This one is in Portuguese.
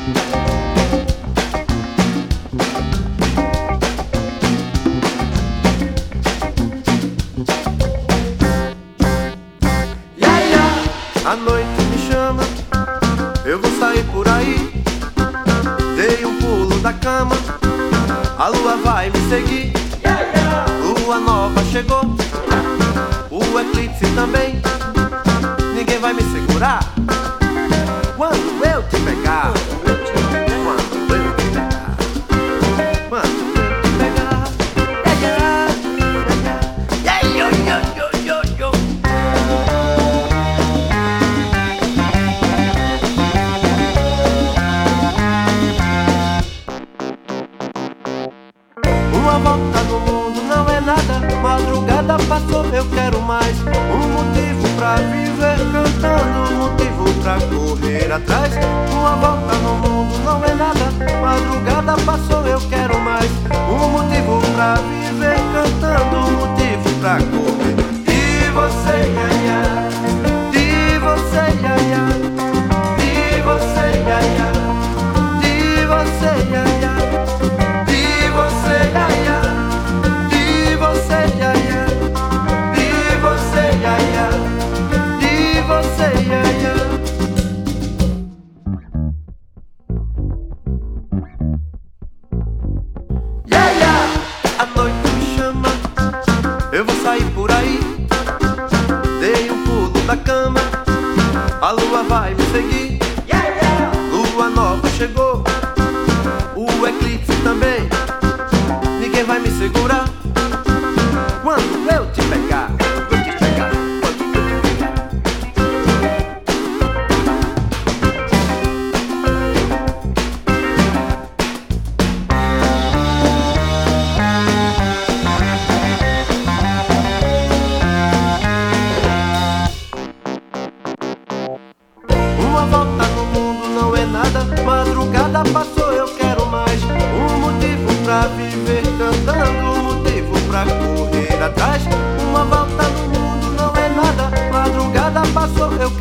A noite me chama, eu vou sair por aí. Dei um pulo da cama, a lua vai me seguir. Lua nova chegou, o eclipse também. Ninguém vai me segurar quando eu te pegar. Quando eu te pegar. Quando eu te pegar. Uma volta no mundo não é nada. Madrugada passou, eu quero mais. Um motivo pra viver cantando, um motivo pra correr atrás. Uma volta no mundo não é nada. Madrugada passou, eu quero mais. Um motivo pra viver cantando, um motivo pra correr. E você, iaia, e você, iaia, e você, iaia, e você, iaia, e você, iaia, e você, iaia, e você, iaia, e você, iaia. Iaia, a noite me chama, eu vou sair por aí. Dei um pulo da cama, a lua vai me seguir. Lua nova chegou, o eclipse também. Ninguém vai me segurar quando eu te pegar. Eu te pegar, quando eu te pegar. Uma volta no mundo não é nada. Madrugada passou, eu quero mais. Um motivo pra viver cantando, um motivo pra correr atrás. Uma volta no mundo não é nada. Madrugada passou, eu